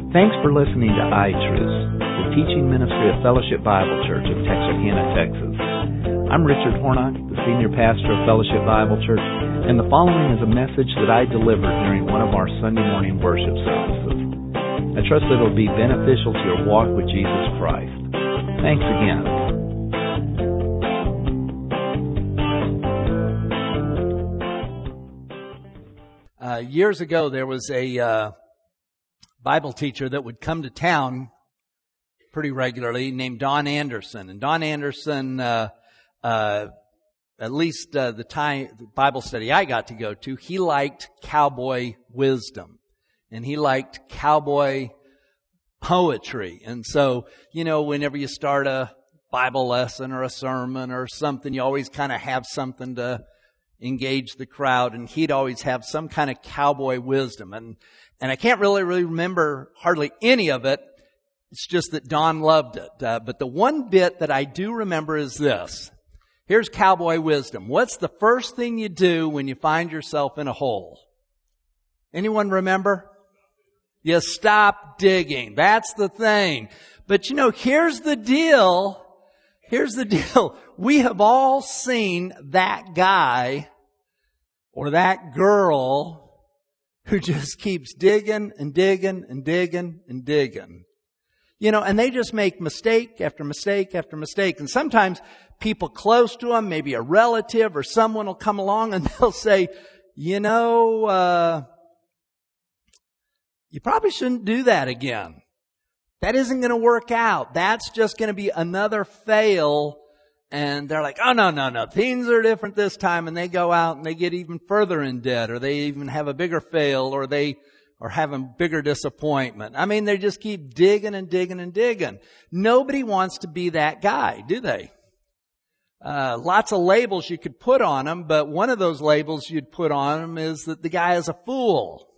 Thanks for listening to iTruth, the teaching ministry of Fellowship Bible Church of Texarkana, Texas. I'm Richard Hornock, the senior pastor of Fellowship Bible Church, and the following is a message that I delivered during one of our Sunday morning worship services. I trust that it will be beneficial to your walk with Jesus Christ. Thanks again. Years ago, there was a Bible teacher that would come to town pretty regularly named Don Anderson. And Don Anderson, at least the Bible study I got to go to, he liked cowboy wisdom. And he liked cowboy poetry. And so, whenever you start a Bible lesson or a sermon or something, you always kind of have something to engage the crowd. And he'd always have some kind of cowboy wisdom. And I can't really remember hardly any of it. It's just that Don loved it. But the one bit that I do remember is this. Here's cowboy wisdom. What's the first thing you do when you find yourself in a hole? Anyone remember? You stop digging. That's the thing. But here's the deal. Here's the deal. We have all seen that guy or that girl who just keeps digging and digging and digging and digging. And they just make mistake after mistake after mistake. And sometimes people close to them, maybe a relative or someone will come along and they'll say, you probably shouldn't do that again. That isn't going to work out. That's just going to be another fail. And they're like, oh, no. Things are different this time. And they go out and they get even further in debt, or they even have a bigger fail, or they are having bigger disappointment. I mean, they just keep digging and digging and digging. Nobody wants to be that guy, do they? Lots of labels you could put on them, but one of those labels you'd put on them is that the guy is a fool.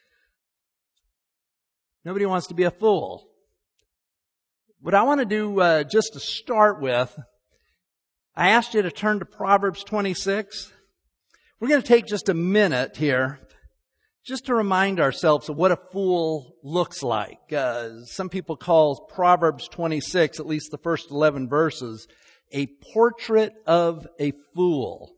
Nobody wants to be a fool. What I want to do, just to start with, I asked you to turn to Proverbs 26. We're going to take just a minute here just to remind ourselves of what a fool looks like. Some people call Proverbs 26, at least the first 11 verses, a portrait of a fool.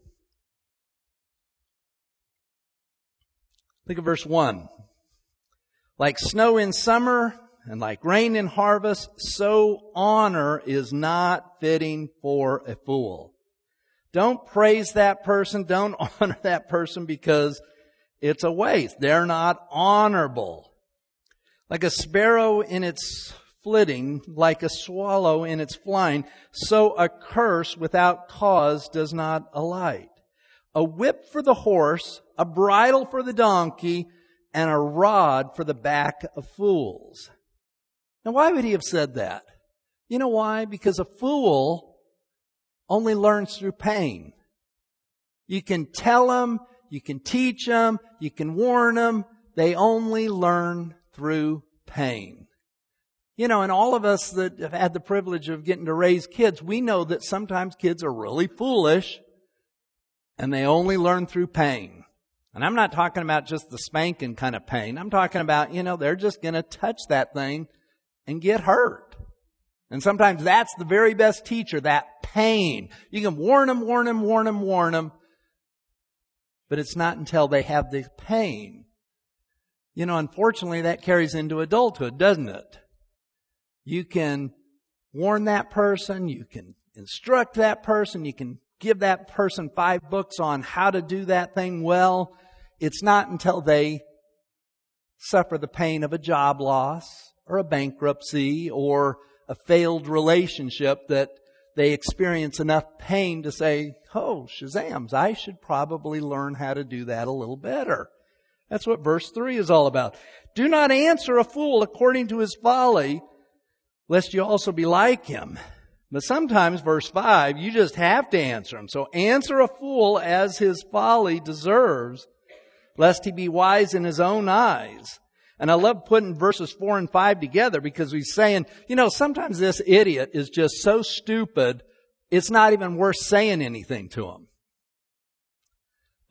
Look at verse 1. Like snow in summer and like rain in harvest, so honor is not fitting for a fool. Don't praise that person. Don't honor that person because it's a waste. They're not honorable. Like a sparrow in its flitting, like a swallow in its flying, so a curse without cause does not alight. A whip for the horse, a bridle for the donkey, and a rod for the back of fools. Now, why would he have said that? You know why? Because a fool only learns through pain. You can tell them, you can teach them, you can warn them. They only learn through pain. And all of us that have had the privilege of getting to raise kids, we know that sometimes kids are really foolish and they only learn through pain. And I'm not talking about just the spanking kind of pain. I'm talking about, they're just going to touch that thing and get hurt. And sometimes that's the very best teacher, that pain. You can warn them. But it's not until they have the pain. Unfortunately, that carries into adulthood, doesn't it? You can warn that person. You can instruct that person. You can give that person 5 books on how to do that thing well. It's not until they suffer the pain of a job loss or a bankruptcy or a failed relationship that they experience enough pain to say, oh, shazams, I should probably learn how to do that a little better. That's what verse 3 is all about. Do not answer a fool according to his folly, lest you also be like him. But sometimes, verse 5, you just have to answer him. So answer a fool as his folly deserves, lest he be wise in his own eyes. And I love putting verses 4 and 5 together because he's saying, sometimes this idiot is just so stupid, it's not even worth saying anything to him.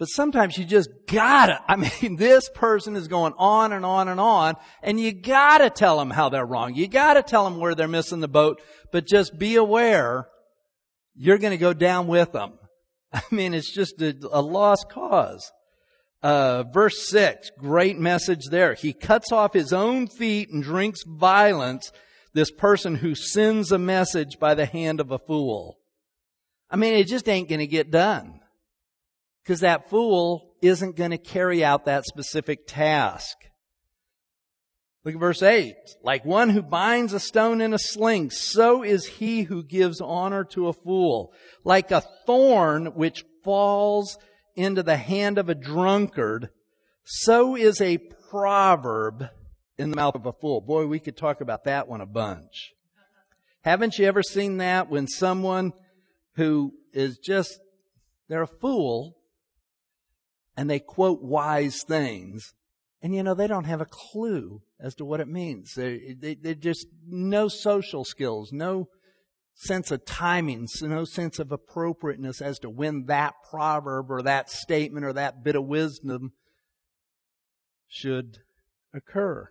But sometimes you just gotta, this person is going on and on and on, and you gotta tell them how they're wrong. You gotta tell them where they're missing the boat, but just be aware you're gonna go down with them. It's just a lost cause. Verse 6, great message there. He cuts off his own feet and drinks violence, this person who sends a message by the hand of a fool. It just ain't gonna get done. Because that fool isn't going to carry out that specific task. Look at verse 8. Like one who binds a stone in a sling, so is he who gives honor to a fool. Like a thorn which falls into the hand of a drunkard, so is a proverb in the mouth of a fool. Boy, we could talk about that one a bunch. Haven't you ever seen that when someone who is they're a fool, and they quote wise things, and they don't have a clue as to what it means. They're just no social skills, no sense of timing, no sense of appropriateness as to when that proverb or that statement or that bit of wisdom should occur,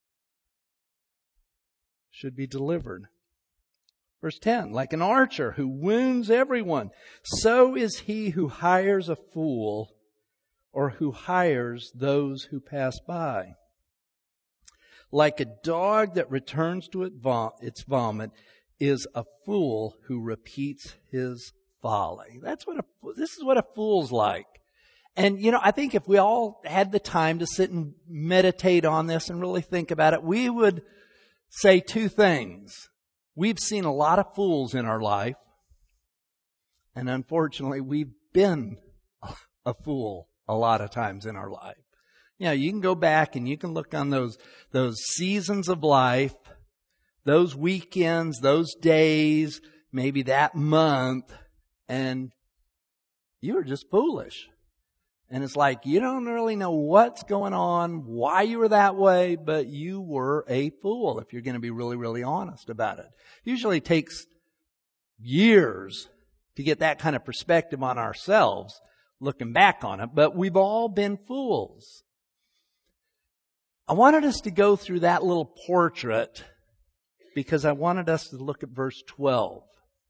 should be delivered. Verse 10, like an archer who wounds everyone, so is he who hires a fool or who hires those who pass by. Like a dog that returns to its vomit is a fool who repeats his folly. This is what a fool's like. And, I think if we all had the time to sit and meditate on this and really think about it, we would say two things. We've seen a lot of fools in our life, and unfortunately, we've been a fool a lot of times in our life. You can go back and you can look on those seasons of life, those weekends, those days, maybe that month, and you were just foolish. And it's like you don't really know what's going on, why you were that way, but you were a fool if you're going to be really, really honest about it. Usually it takes years to get that kind of perspective on ourselves, looking back on it, but we've all been fools. I wanted us to go through that little portrait because I wanted us to look at verse 12.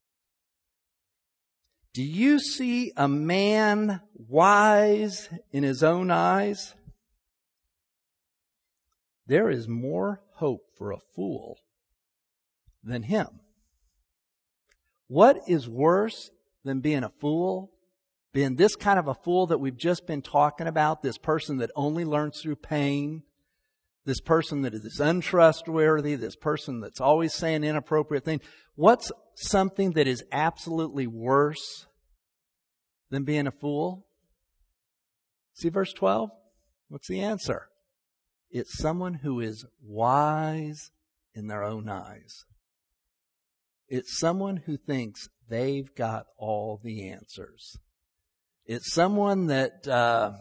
Do you see a man wise in his own eyes? There is more hope for a fool than him. What is worse than being a fool? Being this kind of a fool that we've just been talking about, this person that only learns through pain, this person that is untrustworthy, this person that's always saying inappropriate things. What's something that is absolutely worse than being a fool? See verse 12? What's the answer? It's someone who is wise in their own eyes. It's someone who thinks they've got all the answers. It's someone that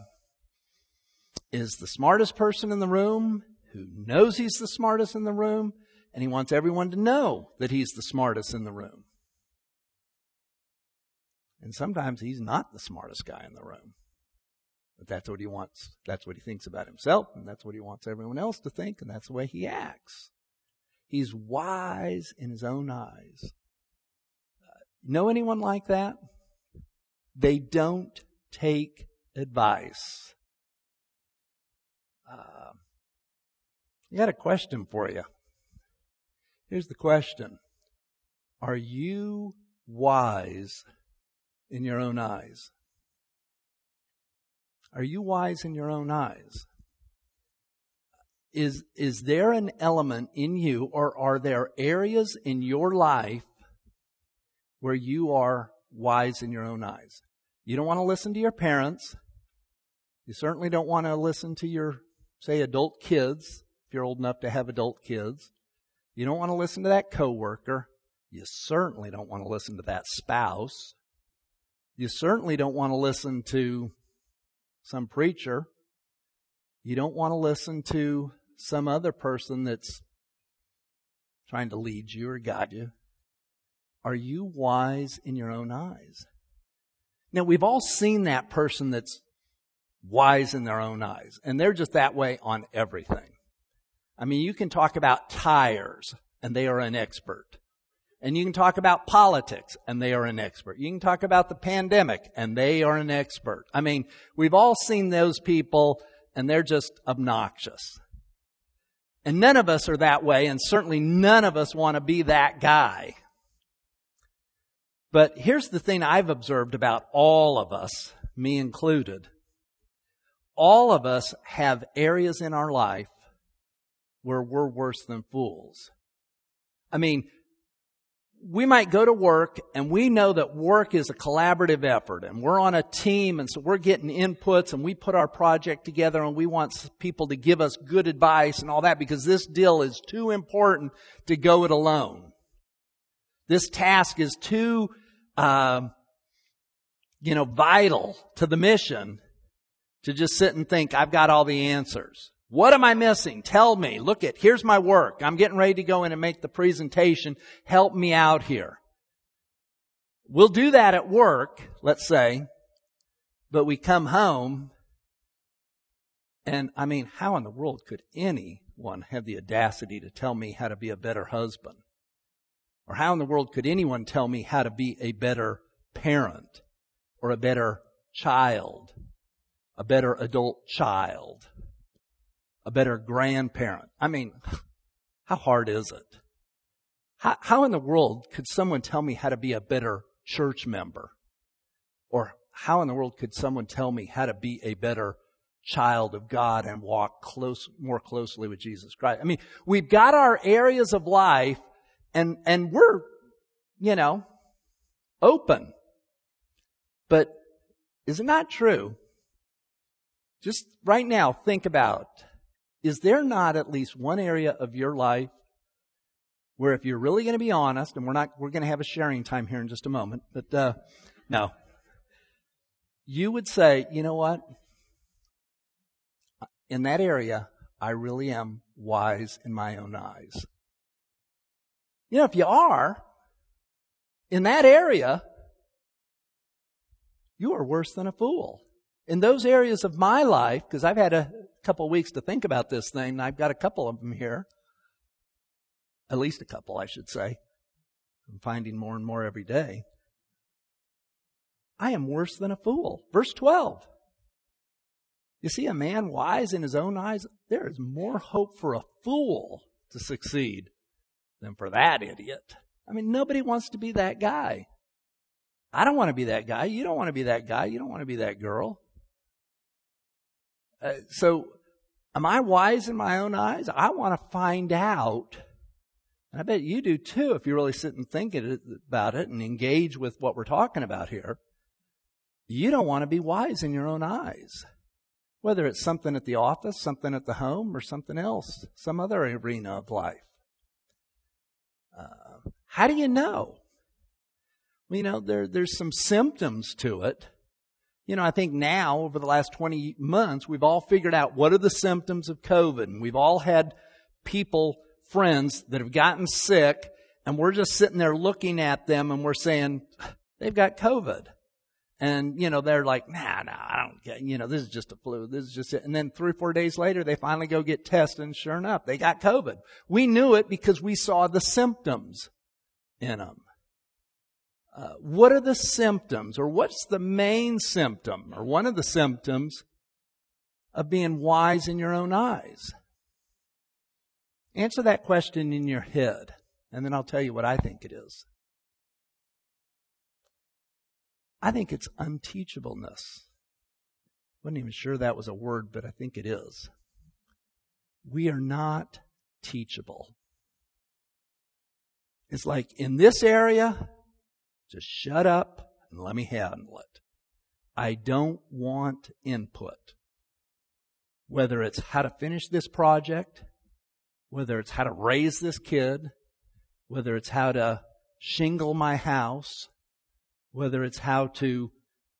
is the smartest person in the room, who knows he's the smartest in the room, and he wants everyone to know that he's the smartest in the room. And sometimes he's not the smartest guy in the room. But that's what he wants. That's what he thinks about himself, and that's what he wants everyone else to think, and that's the way he acts. He's wise in his own eyes. Know anyone like that? They don't take advice. I got a question for you. Here's the question. Are you wise in your own eyes? Are you wise in your own eyes? Is there an element in you, or are there areas in your life where you are wise in your own eyes? You don't want to listen to your parents. You certainly don't want to listen to your, say, adult kids, if you're old enough to have adult kids. You don't want to listen to that coworker. You certainly don't want to listen to that spouse. You certainly don't want to listen to some preacher. You don't want to listen to some other person that's trying to lead you or guide you. Are you wise in your own eyes? Now, we've all seen that person that's wise in their own eyes. And they're just that way on everything. I mean, you can talk about tires, and they are an expert. And you can talk about politics, and they are an expert. You can talk about the pandemic, and they are an expert. I mean, we've all seen those people, and they're just obnoxious. And none of us are that way, and certainly none of us want to be that guy. But here's the thing I've observed about all of us, me included. All of us have areas in our life where we're worse than fools. I mean, we might go to work and we know that work is a collaborative effort and we're on a team, and so we're getting inputs and we put our project together and we want people to give us good advice and all that because this deal is too important to go it alone. This task is too, vital to the mission to just sit and think, I've got all the answers. What am I missing? Tell me. Look here's my work. I'm getting ready to go in and make the presentation. Help me out here. We'll do that at work, let's say, but we come home and, I mean, how in the world could anyone have the audacity to tell me how to be a better husband? Or how in the world could anyone tell me how to be a better parent or a better child, a better adult child, a better grandparent? I mean, how hard is it? How in the world could someone tell me how to be a better church member? Or how in the world could someone tell me how to be a better child of God and walk more closely with Jesus Christ? I mean, we've got our areas of life and we're, open. But is it not true? Just right now, think about, is there not at least one area of your life where if you're really going to be honest, and we're going to have a sharing time here in just a moment, but no, you would say, you know what? In that area, I really am wise in my own eyes. If you are, in that area, you are worse than a fool. In those areas of my life, because I've had a couple of weeks to think about this thing, and I've got a couple of them here. At least a couple, I should say. I'm finding more and more every day. I am worse than a fool. Verse 12. You see, a man wise in his own eyes, there is more hope for a fool to succeed than for that idiot. I mean, nobody wants to be that guy. I don't want to be that guy. You don't want to be that guy. You don't want to be that girl. So, am I wise in my own eyes? I want to find out. And I bet you do too if you really sit and think about it and engage with what we're talking about here. You don't want to be wise in your own eyes. Whether it's something at the office, something at the home, or something else, some other arena of life. How do you know? Well, there's some symptoms to it. I think now, over the last 20 months, we've all figured out what are the symptoms of COVID. And we've all had friends that have gotten sick, and we're just sitting there looking at them and we're saying, they've got COVID. And, they're like, nah, I don't get, this is just a flu. This is just it. And then 3 or 4 days later, they finally go get tested, and sure enough, they got COVID. We knew it because we saw the symptoms in them. What are the symptoms, or what's the main symptom, or one of the symptoms of being wise in your own eyes? Answer that question in your head, and then I'll tell you what I think it is. I think it's unteachableness. Wasn't even sure that was a word, but I think it is. We are not teachable. It's like, in this area, just shut up and let me handle it. I don't want input. Whether it's how to finish this project, whether it's how to raise this kid, whether it's how to shingle my house, whether it's how to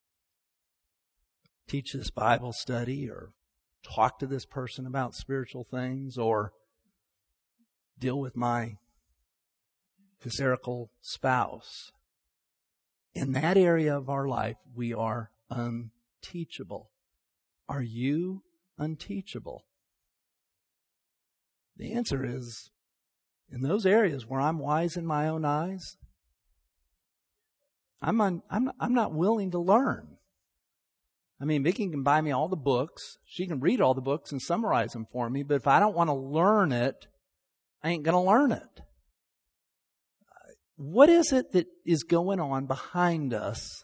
teach this Bible study or talk to this person about spiritual things or deal with my hysterical spouse. In that area of our life, we are unteachable. Are you unteachable? The answer is, in those areas where I'm wise in my own eyes, I'm not willing to learn. I mean, Vicki can buy me all the books. She can read all the books and summarize them for me. But if I don't want to learn it, I ain't going to learn it. What is it that is going on behind us?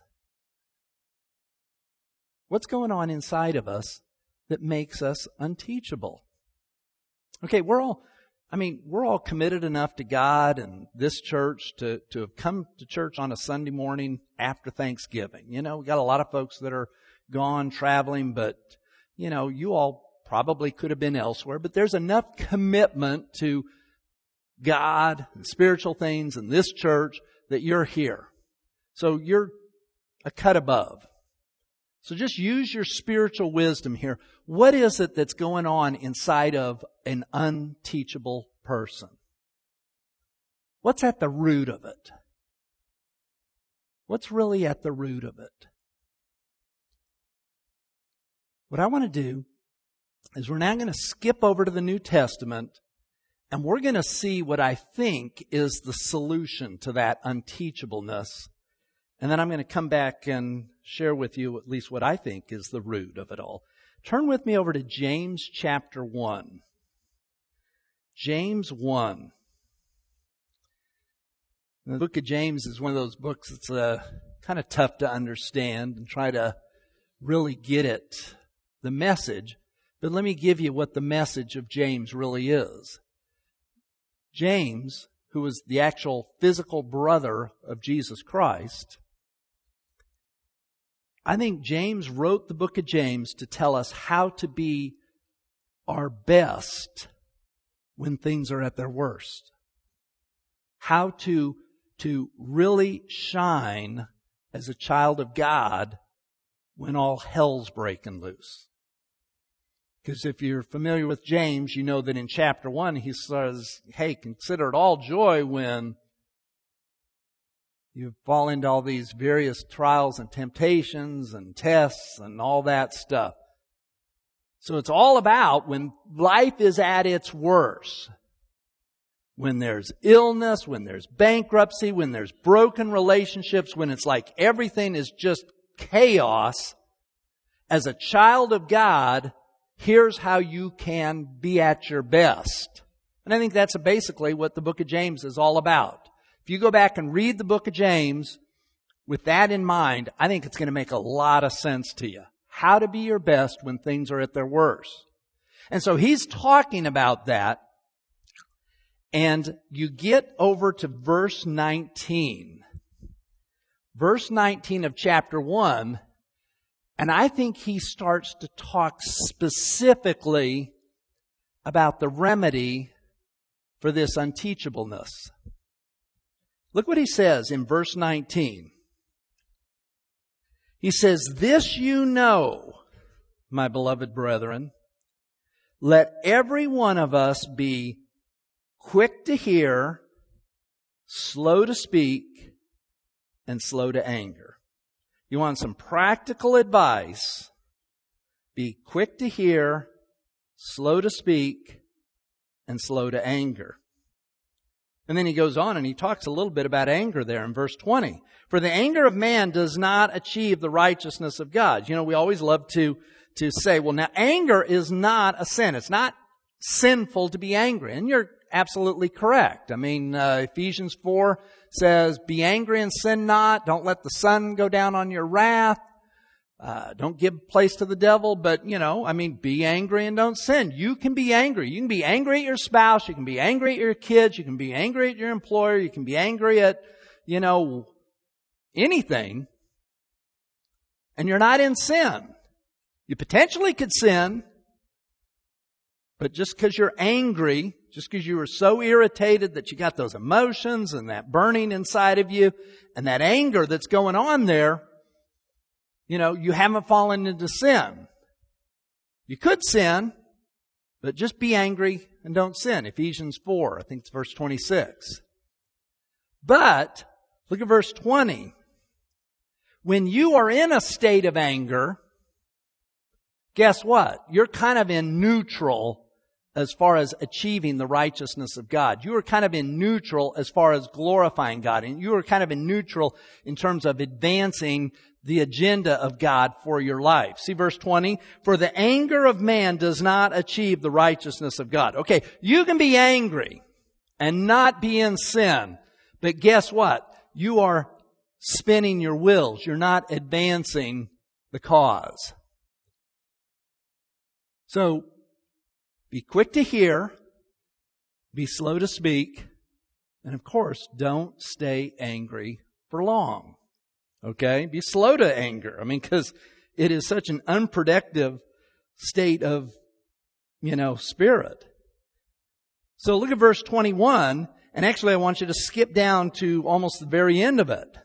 What's going on inside of us that makes us unteachable? Okay, we're all committed enough to God and this church to have come to church on a Sunday morning after Thanksgiving. You know, we got a lot of folks that are gone traveling, but, you know, you all probably could have been elsewhere, but there's enough commitment to God and spiritual things and this church that you're here. So you're a cut above. So just use your spiritual wisdom here. What is it that's going on inside of an unteachable person? What's at the root of it? What's really at the root of it? What I want to do is we're now going to skip over to the New Testament, and we're going to see what I think is the solution to that unteachableness. And then I'm going to come back and share with you at least what I think is the root of it all. Turn with me over to James chapter 1. James 1. The book of James is one of those books that's kind of tough to understand and try to really get it, the message. But let me give you what the message of James really is. James, who was the actual physical brother of Jesus Christ, I think James wrote the book of James to tell us how to be our best when things are at their worst. How to really shine as a child of God when all hell's breaking loose. Because if you're familiar with James, you know that in chapter 1 he says, hey, consider it all joy when you fall into all these various trials and temptations and tests and all that stuff. So it's all about when life is at its worst. When there's illness, when there's bankruptcy, when there's broken relationships, when it's like everything is just chaos. As a child of God, here's how you can be at your best. And I think that's basically what the book of James is all about. If you go back and read the book of James with that in mind, I think it's going to make a lot of sense to you. How to be your best when things are at their worst. And so he's talking about that. And you get over to verse 19. Verse 19 of chapter 1. And I think he starts to talk specifically about the remedy for this unteachableness. Look what he says in verse 19. He says, "This you know, my beloved brethren, let every one of us be quick to hear, slow to speak, and slow to anger." You want some practical advice? Be quick to hear, slow to speak, and slow to anger. And then he goes on and he talks a little bit about anger there in verse 20. For the anger of man does not achieve the righteousness of God. You know, we always love to say, well, now anger is not a sin. It's not sinful to be angry. And you're absolutely correct. I mean, Ephesians 4 says, be angry and sin not. Don't let the sun go down on your wrath. Don't give place to the devil. But, you know, I mean, be angry and don't sin. You can be angry. You can be angry at your spouse. You can be angry at your kids. You can be angry at your employer. You can be angry at, you know, anything. And you're not in sin. You potentially could sin. But just because you're angry, just because you were so irritated that you got those emotions and that burning inside of you and that anger that's going on there, you know, you haven't fallen into sin. You could sin, but just be angry and don't sin. Ephesians 4, I think it's verse 26. But, look at verse 20. When you are in a state of anger, guess what? You're kind of in neutral as far as achieving the righteousness of God. You are kind of in neutral as far as glorifying God. And you are kind of in neutral in terms of advancing the agenda of God for your life. See verse 20? For the anger of man does not achieve the righteousness of God. Okay, you can be angry and not be in sin. But guess what? You are spinning your wheels. You're not advancing the cause. So, be quick to hear, be slow to speak, and of course, don't stay angry for long. Okay? Be slow to anger. I mean, because it is such an unproductive state of, spirit. So look at verse 21, and actually I want you to skip down to almost the very end of it.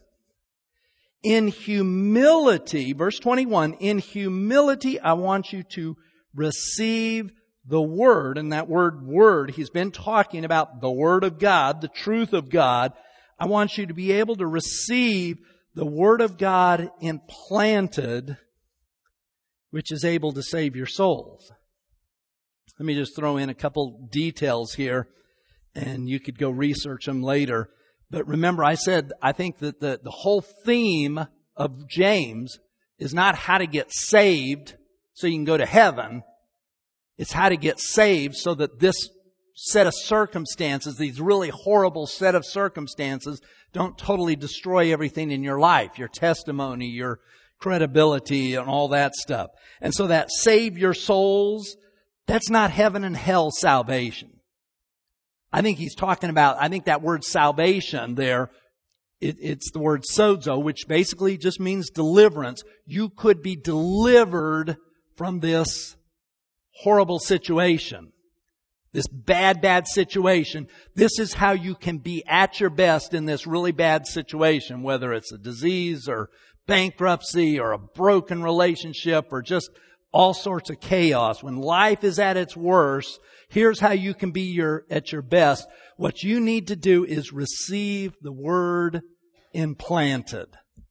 In humility, verse 21, in humility I want you to receive the Word, and that word, he's been talking about the Word of God, the truth of God. I want you to be able to receive the Word of God implanted, which is able to save your souls. Let me just throw in a couple details here, and you could go research them later. But remember, I said, I think that the whole theme of James is not how to get saved so you can go to heaven. It's how to get saved so that this set of circumstances, these really horrible set of circumstances, don't totally destroy everything in your life, your testimony, your credibility, and all that stuff. And so that save your souls, that's not heaven and hell salvation. I think he's talking about, I think that word salvation there, it's the word sozo, which basically just means deliverance. You could be delivered from this horrible situation, this bad situation. This is how you can be at your best in this really bad situation, whether it's a disease or bankruptcy or a broken relationship or just all sorts of chaos. When life is at its worst, here's how you can be at your best. What you need to do is receive the Word implanted.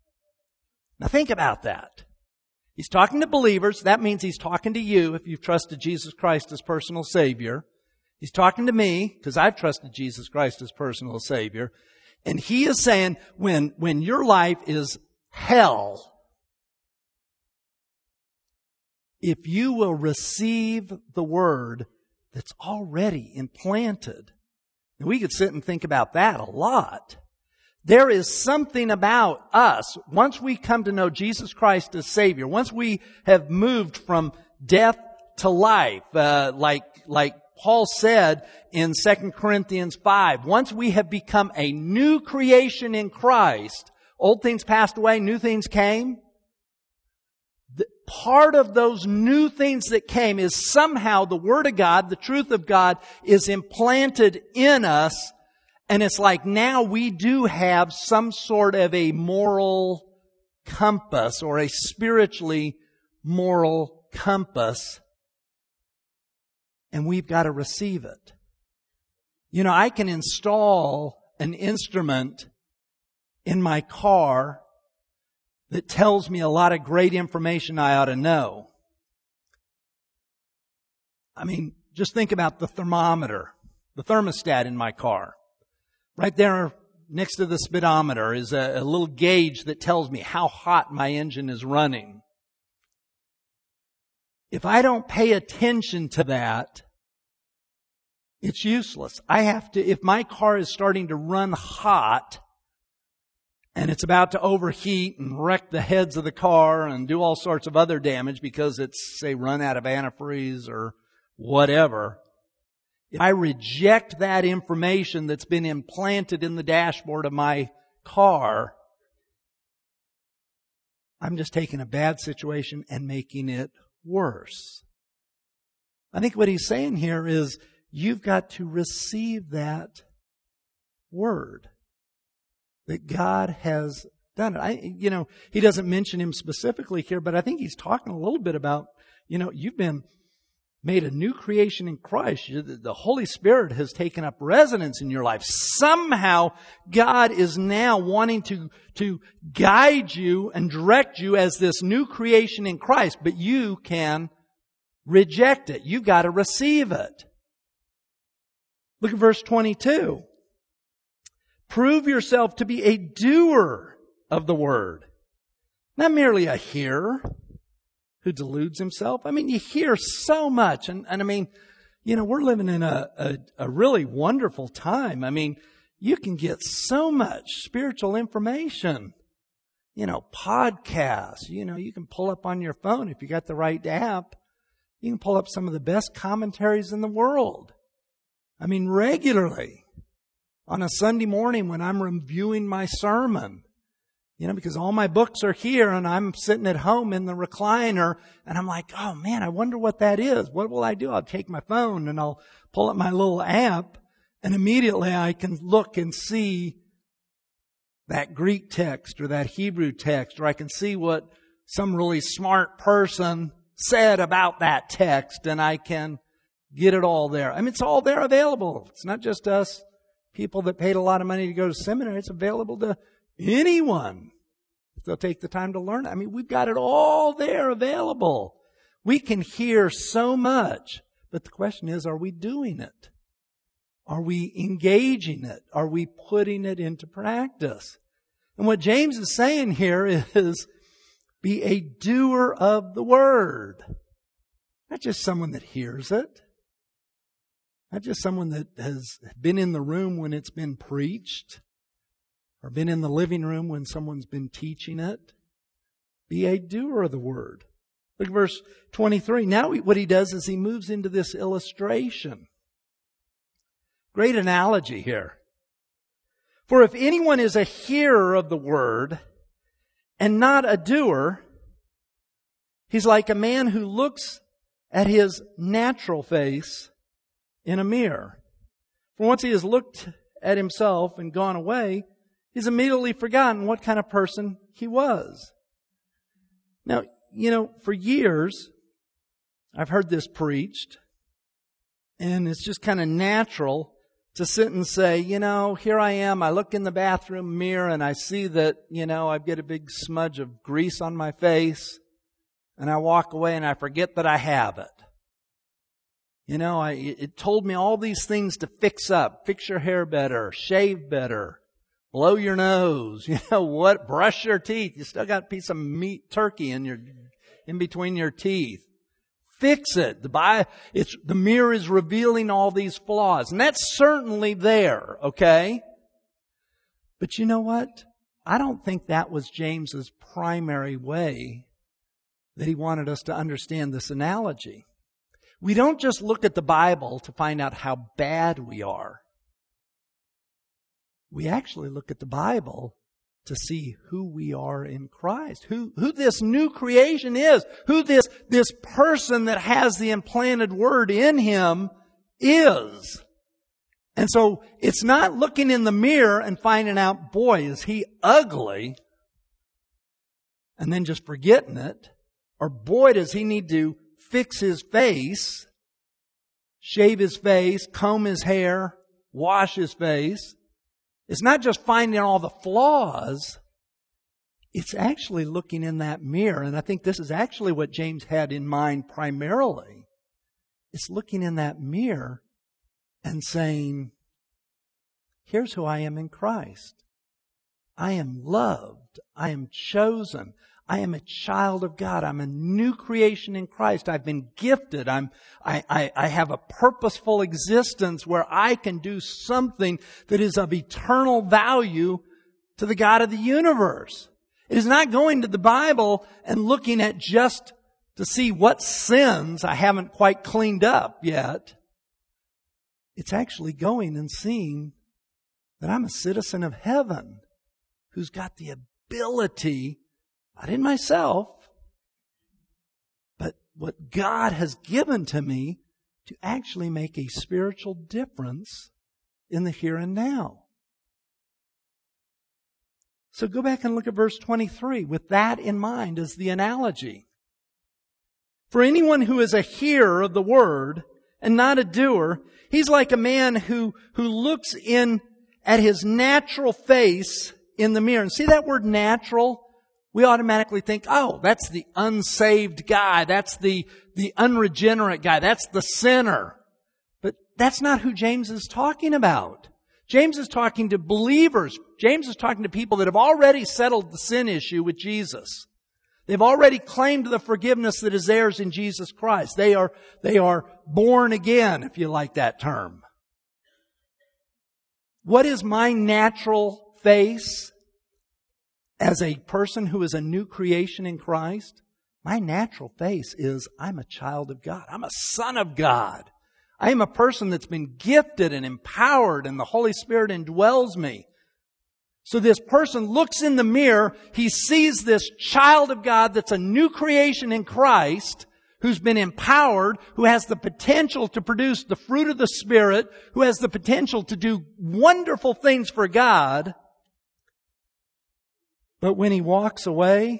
Now think about that. He's talking to believers. That means he's talking to you if you've trusted Jesus Christ as personal Savior. He's talking to me because I've trusted Jesus Christ as personal Savior. And he is saying when your life is hell, if you will receive the Word that's already implanted. And we could sit and think about that a lot. There is something about us, once we come to know Jesus Christ as Savior, once we have moved from death to life, like Paul said in 2 Corinthians 5, once we have become a new creation in Christ, old things passed away, new things came. Part of those new things that came is somehow the Word of God, the truth of God, is implanted in us. And it's like now we do have some sort of a moral compass or a spiritually moral compass. And we've got to receive it. I can install an instrument in my car that tells me a lot of great information I ought to know. I mean, just think about the thermometer, the thermostat in my car. Right there next to the speedometer is a little gauge that tells me how hot my engine is running. If I don't pay attention to that, it's useless. If my car is starting to run hot, and it's about to overheat and wreck the heads of the car and do all sorts of other damage because it's, say, run out of antifreeze or whatever. If I reject that information that's been implanted in the dashboard of my car, I'm just taking a bad situation and making it worse. I think what he's saying here is you've got to receive that Word. That God has done it. He doesn't mention him specifically here, but I think he's talking a little bit about, you've been made a new creation in Christ. The Holy Spirit has taken up residence in your life. Somehow God is now wanting to guide you and direct you as this new creation in Christ, but you can reject it. You've got to receive it. Look at verse 22. Prove yourself to be a doer of the word, not merely a hearer who deludes himself. I mean, you hear so much. And I mean, we're living in a really wonderful time. I mean, you can get so much spiritual information. Podcasts. You can pull up on your phone if you got the right app. You can pull up some of the best commentaries in the world. I mean, regularly on a Sunday morning when I'm reviewing my sermon, because all my books are here and I'm sitting at home in the recliner and I'm like, oh man, I wonder what that is. What will I do? I'll take my phone and I'll pull up my little app and immediately I can look and see that Greek text or that Hebrew text, or I can see what some really smart person said about that text, and I can get it all there. I mean, it's all there available. It's not just us people that paid a lot of money to go to seminary. It's available to anyone if they'll take the time to learn it. I mean, we've got it all there available. We can hear so much, but the question is, are we doing it? Are we engaging it? Are we putting it into practice? And what James is saying here is, be a doer of the word. Not just someone that hears it. Not just someone that has been in the room when it's been preached, or been in the living room when someone's been teaching it. Be a doer of the word. Look at verse 23. Now what he does is he moves into this illustration. Great analogy here. For if anyone is a hearer of the word and not a doer, he's like a man who looks at his natural face in a mirror. For once he has looked at himself and gone away, he's immediately forgotten what kind of person he was. Now, for years, I've heard this preached, and it's just kind of natural to sit and say, here I am, I look in the bathroom mirror and I see that, I've got a big smudge of grease on my face, and I walk away and I forget that I have it. It told me all these things to fix up. Fix your hair better, shave better, blow your nose, brush your teeth. You still got a piece of meat turkey in between your teeth. Fix it. The mirror is revealing all these flaws. And that's certainly there, okay? But you know what? I don't think that was James's primary way that he wanted us to understand this analogy. We don't just look at the Bible to find out how bad we are. We actually look at the Bible to see who we are in Christ, who this new creation is, who this person that has the implanted word in him is. And so it's not looking in the mirror and finding out, boy, is he ugly, and then just forgetting it, or boy, does he need to fix his face, shave his face, comb his hair, wash his face. It's not just finding all the flaws. It's actually looking in that mirror. And I think this is actually what James had in mind primarily. It's looking in that mirror and saying, here's who I am in Christ. I am loved. I am chosen. I am a child of God. I'm a new creation in Christ. I've been gifted. I have a purposeful existence where I can do something that is of eternal value to the God of the universe. It is not going to the Bible and looking at just to see what sins I haven't quite cleaned up yet. It's actually going and seeing that I'm a citizen of heaven who's got the ability, not in myself, but what God has given to me to actually make a spiritual difference in the here and now. So go back and look at verse 23 with that in mind as the analogy. For anyone who is a hearer of the word and not a doer, he's like a man who looks in at his natural face in the mirror. And see that word natural? we automatically think, oh, that's the unsaved guy. That's the unregenerate guy. That's the sinner. But that's not who James is talking about. James is talking to believers. James is talking to people that have already settled the sin issue with Jesus. They've already claimed the forgiveness that is theirs in Jesus Christ. They are born again, if you like that term. What is my natural face as a person who is a new creation in Christ? My natural face is I'm a child of God. I'm a son of God. I am a person that's been gifted and empowered, and the Holy Spirit indwells me. So this person looks in the mirror, he sees this child of God that's a new creation in Christ, who's been empowered, who has the potential to produce the fruit of the Spirit, who has the potential to do wonderful things for God. But when he walks away,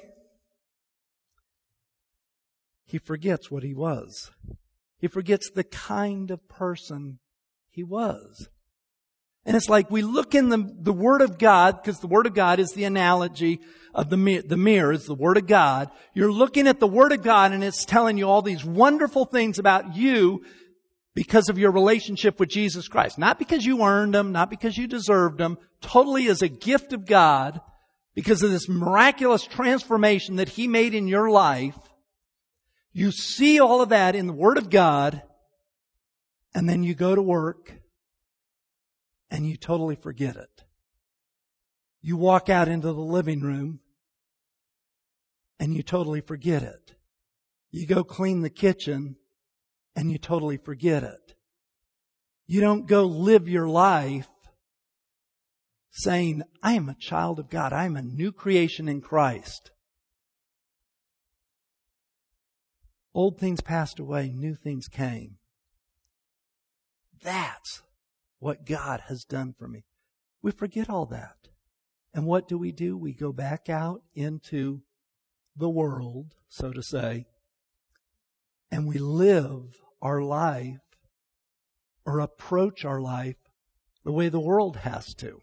he forgets what he was. He forgets the kind of person he was. And it's like we look in the Word of God, because the Word of God is the analogy of the mirror is the Word of God. You're looking at the Word of God and it's telling you all these wonderful things about you because of your relationship with Jesus Christ. Not because you earned them, not because you deserved them, totally as a gift of God, because of this miraculous transformation that He made in your life. You see all of that in the Word of God, and then you go to work and you totally forget it. You walk out into the living room and you totally forget it. You go clean the kitchen and you totally forget it. You don't go live your life saying, I am a child of God. I am a new creation in Christ. Old things passed away, new things came. That's what God has done for me. We forget all that. And what do? We go back out into the world, so to say, and we live our life or approach our life the way the world has to.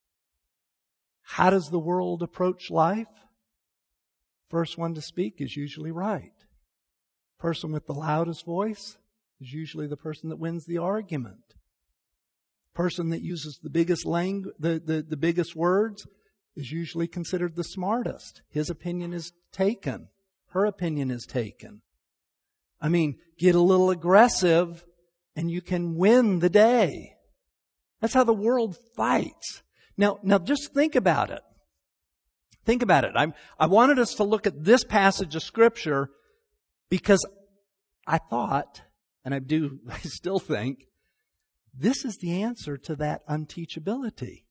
How does the world approach life? First one to speak is usually right. Person with the loudest voice is usually the person that wins the argument. Person that uses the biggest the biggest words is usually considered the smartest. His opinion is taken. Her opinion is taken. I mean, get a little aggressive and you can win the day. That's how the world fights. Now just think about it. Think about it. I wanted us to look at this passage of Scripture because I thought, and I still think, this is the answer to that unteachability.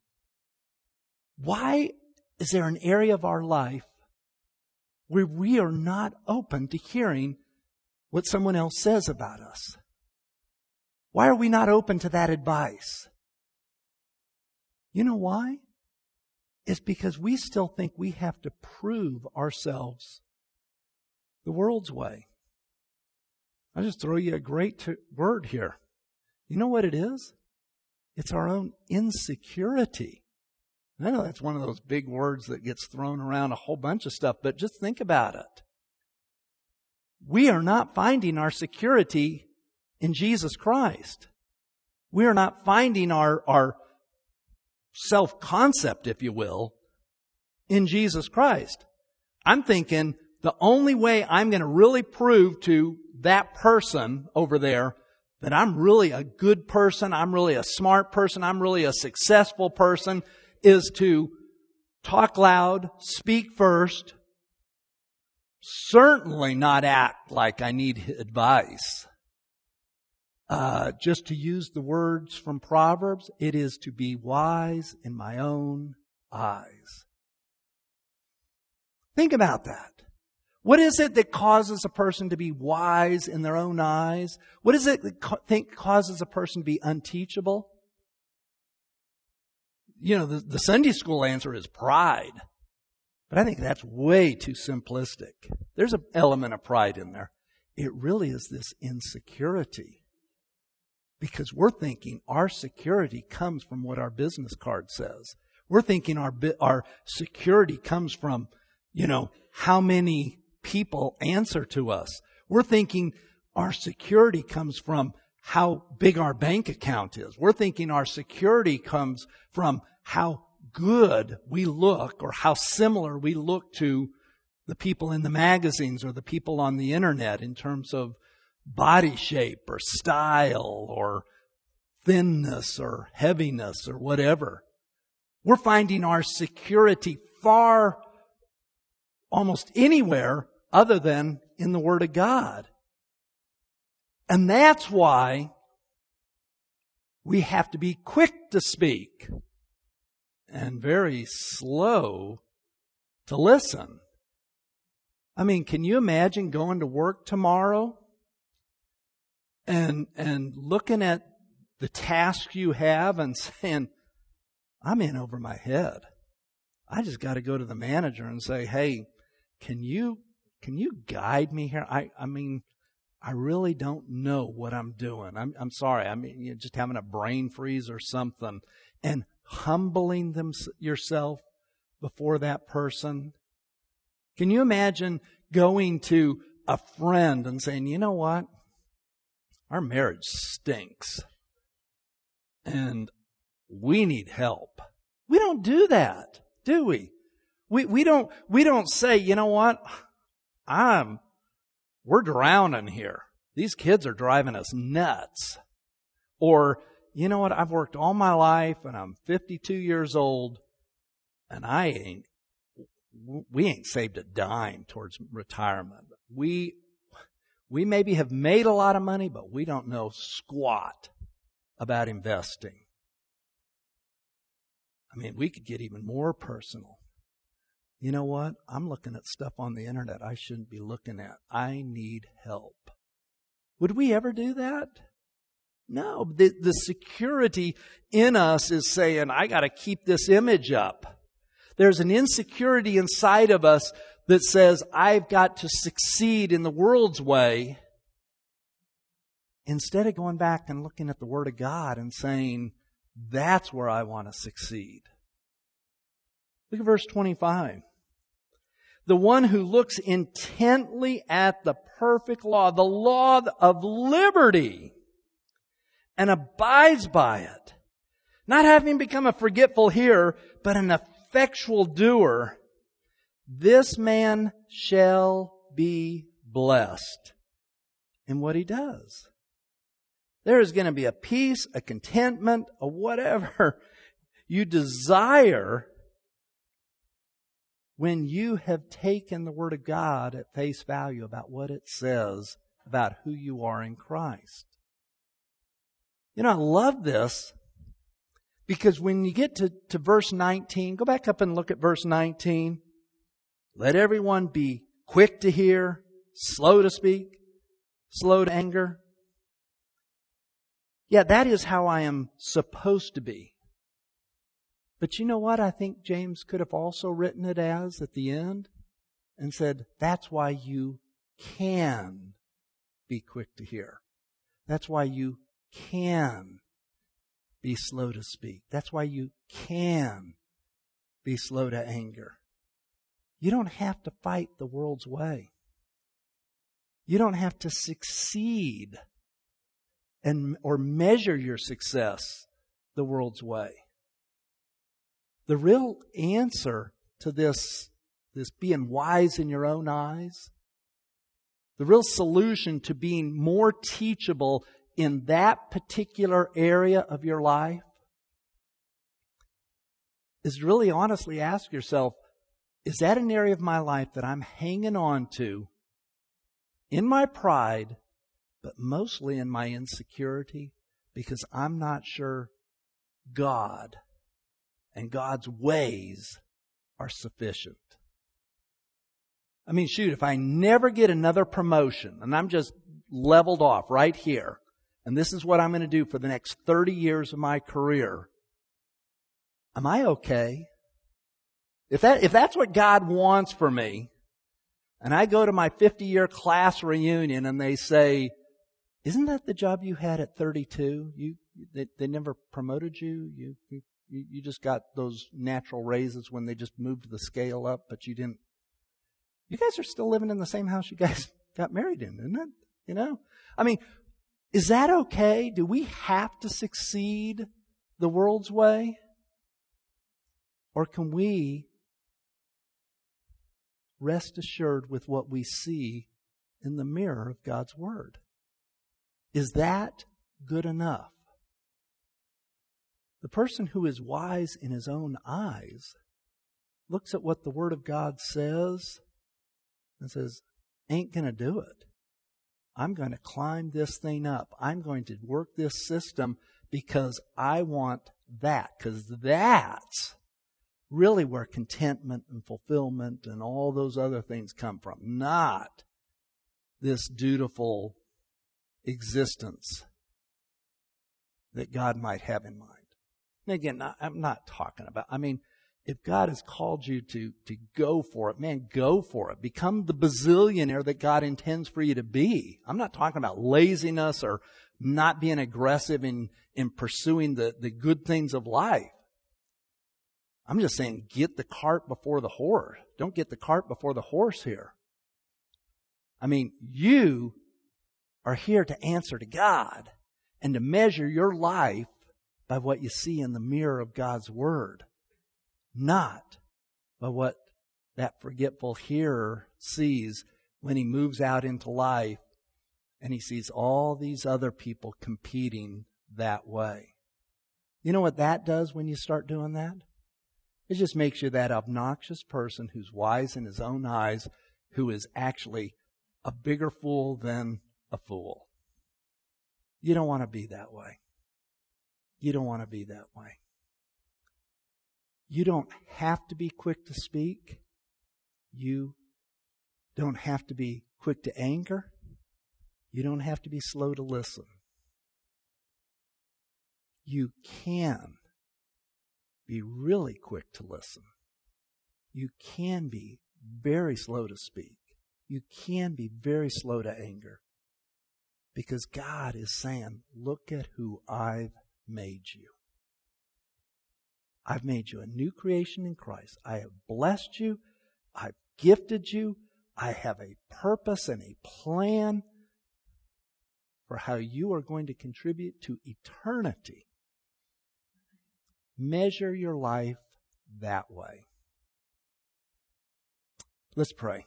Why is there an area of our life where we are not open to hearing what someone else says about us? Why are we not open to that advice? You know why? It's because we still think we have to prove ourselves the world's way. I'll just throw you a great word here. You know what it is? It's our own insecurity. I know that's one of those big words that gets thrown around a whole bunch of stuff, but just think about it. We are not finding our security in Jesus Christ. We are not finding our self-concept, if you will, in Jesus Christ. I'm thinking the only way I'm going to really prove to that person over there that I'm really a good person, I'm really a smart person, I'm really a successful person, is to talk loud, speak first, certainly not act like I need advice. Just to use the words from Proverbs, it is to be wise in my own eyes. Think about that. What is it that causes a person to be wise in their own eyes? What is it that causes a person to be unteachable? You know, the Sunday school answer is pride. But I think that's way too simplistic. There's an element of pride in there. It really is this insecurity. Because we're thinking our security comes from what our business card says. We're thinking our security comes from how many people answer to us. We're thinking our security comes from how big our bank account is. We're thinking our security comes from how good we look or how similar we look to the people in the magazines or the people on the internet in terms of body shape or style or thinness or heaviness or whatever. We're finding our security far, almost anywhere other than in the Word of God. And that's why we have to be quick to speak and very slow to listen. I mean, can you imagine going to work tomorrow and looking at the task you have and saying, I'm in over my head. I just got to go to the manager and say, hey, can you guide me here? I mean, I really don't know what I'm doing. I'm sorry. I mean, you're just having a brain freeze or something, and humbling yourself before that person. Can you imagine going to a friend and saying, you know what? Our marriage stinks and we need help. We don't do that, do we? We don't say, you know what? We're drowning here. These kids are driving us nuts. Or, you know what? I've worked all my life and I'm 52 years old and we ain't saved a dime towards retirement. We maybe have made a lot of money, but we don't know squat about investing. I mean, we could get even more personal. You know what? I'm looking at stuff on the internet I shouldn't be looking at. I need help. Would we ever do that? No. The security in us is saying, I got to keep this image up. There's an insecurity inside of us that says, I've got to succeed in the world's way, instead of going back and looking at the Word of God and saying, that's where I want to succeed. Look at verse 25. The one who looks intently at the perfect law, the law of liberty, and abides by it, not having become a forgetful hearer, but an effectual doer, this man shall be blessed in what he does. There is going to be a peace, a contentment, a whatever you desire when you have taken the Word of God at face value about what it says about who you are in Christ. You know, I love this because when you get to verse 19, go back up and look at verse 19. Let everyone be quick to hear, slow to speak, slow to anger. Yeah, that is how I am supposed to be. But you know what I think James could have also written it as at the end? And said, that's why you can be quick to hear. That's why you can be slow to speak. That's why you can be slow to anger. You don't have to fight the world's way. You don't have to succeed or measure your success the world's way. The real answer to this being wise in your own eyes, the real solution to being more teachable in that particular area of your life, is really honestly ask yourself, is that an area of my life that I'm hanging on to in my pride, but mostly in my insecurity, because I'm not sure God and God's ways are sufficient? I mean, shoot, if I never get another promotion and I'm just leveled off right here, and this is what I'm going to do for the next 30 years of my career, am I okay? If that's what God wants for me, and I go to my 50-year class reunion and they say, isn't that the job you had at 32? They never promoted you? You just got those natural raises when they just moved the scale up, but you didn't You guys are still living in the same house you guys got married in, isn't it? You know? I mean, is that okay? Do we have to succeed the world's way? Or can we rest assured with what we see in the mirror of God's Word? Is that good enough? The person who is wise in his own eyes looks at what the Word of God says and says, ain't going to do it. I'm going to climb this thing up. I'm going to work this system because I want that. Because that's really where contentment and fulfillment and all those other things come from. Not this dutiful existence that God might have in mind. And again, I'm not talking about, if God has called you to go for it, man, go for it. Become the bazillionaire that God intends for you to be. I'm not talking about laziness or not being aggressive in pursuing the good things of life. I'm just saying get the cart before the horse. Don't get the cart before the horse here. You are here to answer to God and to measure your life by what you see in the mirror of God's Word, not by what that forgetful hearer sees when he moves out into life and he sees all these other people competing that way. You know what that does when you start doing that? It just makes you that obnoxious person who's wise in his own eyes, who is actually a bigger fool than a fool. You don't want to be that way. You don't want to be that way. You don't have to be quick to speak. You don't have to be quick to anger. You don't have to be slow to listen. You can be really quick to listen. You can be very slow to speak. You can be very slow to anger. Because God is saying, look at who I've made you. I've made you a new creation in Christ. I have blessed you. I've gifted you. I have a purpose and a plan for how you are going to contribute to eternity. Measure your life that way. Let's pray.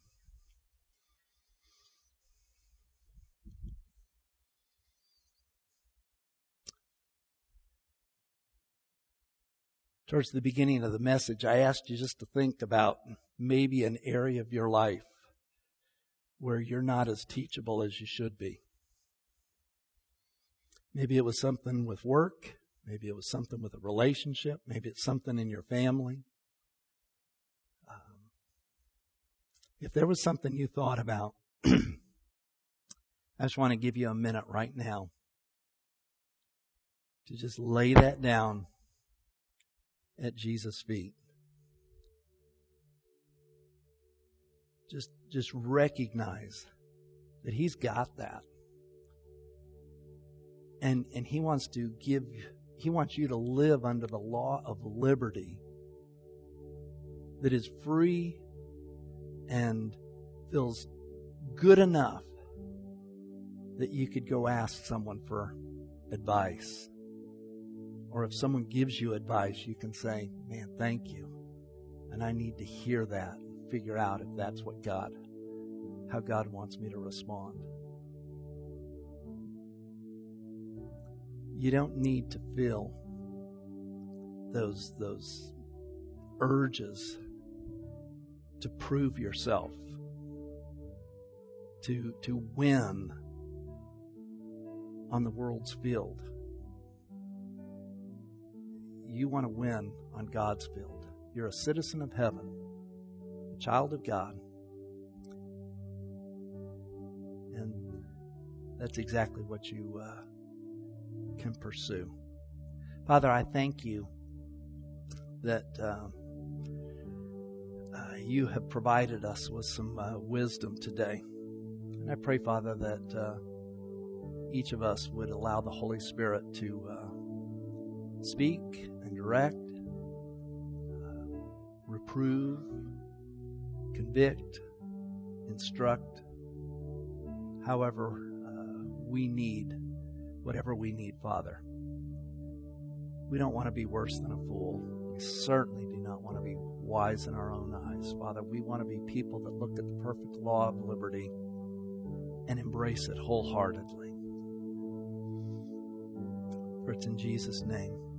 Towards the beginning of the message, I asked you just to think about maybe an area of your life where you're not as teachable as you should be. Maybe it was something with work. Maybe it was something with a relationship. Maybe it's something in your family. If there was something you thought about, I just want to give you a minute right now to just lay that down at Jesus' feet. Just recognize that He's got that. And He wants you to live under the law of liberty that is free and feels good enough that you could go ask someone for advice. Or if someone gives you advice, you can say, man, thank you. And I need to hear that and figure out if that's how God wants me to respond. You don't need to feel those urges to prove yourself, to win on the world's field. You want to win on God's field. You're a citizen of heaven, a child of God. And that's exactly what you can pursue. Father, I thank you that you have provided us with some wisdom today. And I pray, Father, that each of us would allow the Holy Spirit to speak and direct, reprove, convict, instruct, however we need, whatever we need, Father. We don't want to be worse than a fool. We certainly do not want to be wise in our own eyes. Father, we want to be people that look at the perfect law of liberty and embrace it wholeheartedly. For it's in Jesus' name